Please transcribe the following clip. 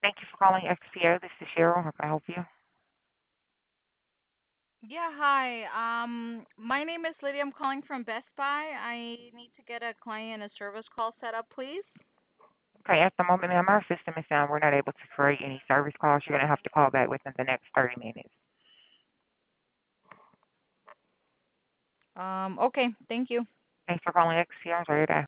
Thank you for calling XPO. This is Cheryl. How can I help you? Yeah, hi. My name is Lydia. I'm calling from Best Buy. I need to get a client a service call set up, please. Okay, at the moment, ma'am, our system is down. We're not able to create any service calls. You're going to have to call back within the next 30 minutes. Okay, thank you. Thanks for calling XPO. Enjoy your day.